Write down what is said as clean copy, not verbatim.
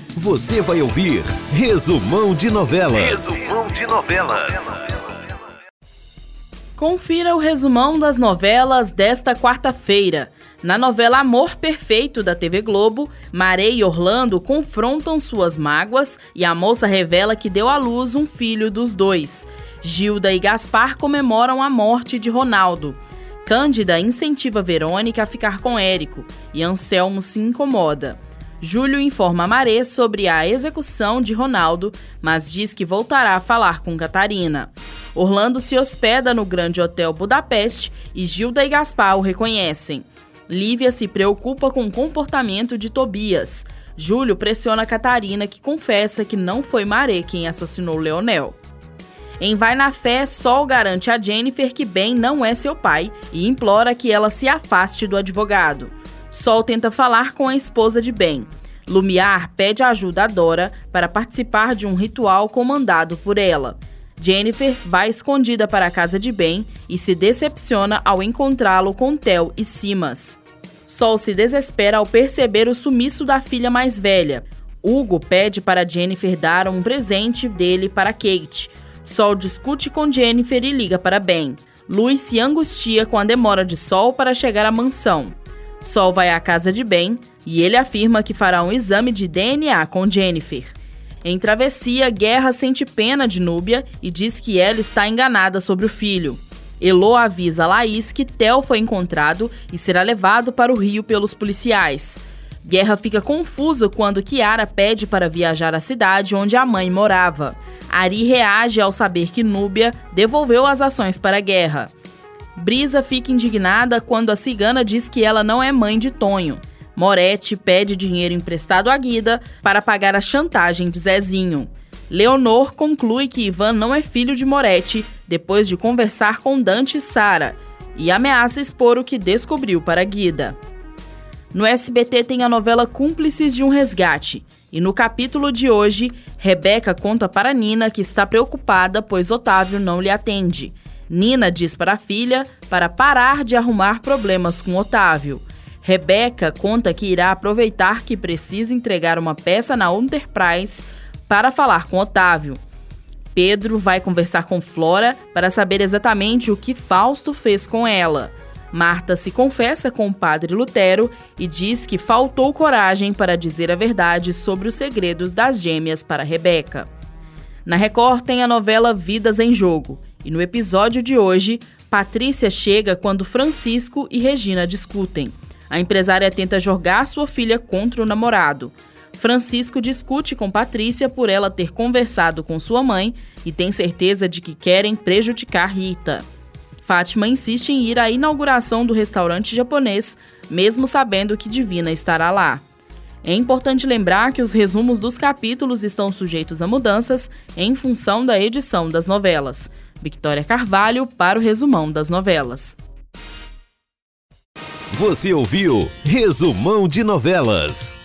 Você vai ouvir Resumão de Novelas. Resumão de Novelas. Confira o resumão das novelas desta quarta-feira. Na novela Amor Perfeito da TV Globo, Maré e Orlando confrontam suas mágoas e a moça revela que deu à luz um filho dos dois. Gilda e Gaspar comemoram a morte de Ronaldo. Cândida incentiva Verônica a ficar com Érico e Anselmo se incomoda. Júlio informa Maré sobre a execução de Ronaldo, mas diz que voltará a falar com Catarina. Orlando se hospeda no Grande Hotel Budapeste e Gilda e Gaspar o reconhecem. Lívia se preocupa com o comportamento de Tobias. Júlio pressiona Catarina, que confessa que não foi Maré quem assassinou Leonel. Em Vai na Fé, Sol garante a Jennifer que Ben não é seu pai e implora que ela se afaste do advogado. Sol tenta falar com a esposa de Ben. Lumiar pede ajuda a Dora para participar de um ritual comandado por ela. Jennifer vai escondida para a casa de Ben e se decepciona ao encontrá-lo com Theo e Simas. Sol se desespera ao perceber o sumiço da filha mais velha. Hugo pede para Jennifer dar um presente dele para Kate. Sol discute com Jennifer e liga para Ben. Luz se angustia com a demora de Sol para chegar à mansão. Sol vai à casa de Ben e ele afirma que fará um exame de DNA com Jennifer. Em travessia, Guerra sente pena de Núbia e diz que ela está enganada sobre o filho. Elô avisa Laís que Theo foi encontrado e será levado para o Rio pelos policiais. Guerra fica confuso quando Kiara pede para viajar à cidade onde a mãe morava. Ari reage ao saber que Núbia devolveu as ações para Guerra. Brisa fica indignada quando a cigana diz que ela não é mãe de Tonho. Moretti pede dinheiro emprestado a Guida para pagar a chantagem de Zezinho. Leonor conclui que Ivan não é filho de Moretti depois de conversar com Dante e Sara e ameaça expor o que descobriu para Guida. No SBT tem a novela Cúmplices de um Resgate e no capítulo de hoje, Rebeca conta para Nina que está preocupada pois Otávio não lhe atende. Nina diz para a filha para parar de arrumar problemas com Otávio. Rebeca conta que irá aproveitar que precisa entregar uma peça na Enterprise para falar com Otávio. Pedro vai conversar com Flora para saber exatamente o que Fausto fez com ela. Marta se confessa com o padre Lutero e diz que faltou coragem para dizer a verdade sobre os segredos das gêmeas para Rebeca. Na Record tem a novela Vidas em Jogo e no episódio de hoje, Patrícia chega quando Francisco e Regina discutem. A empresária tenta jogar sua filha contra o namorado. Francisco discute com Patrícia por ela ter conversado com sua mãe e tem certeza de que querem prejudicar Rita. Fátima insiste em ir à inauguração do restaurante japonês, mesmo sabendo que Divina estará lá. É importante lembrar que os resumos dos capítulos estão sujeitos a mudanças em função da edição das novelas. Victoria Carvalho para o Resumão das Novelas. Você ouviu Resumão de Novelas.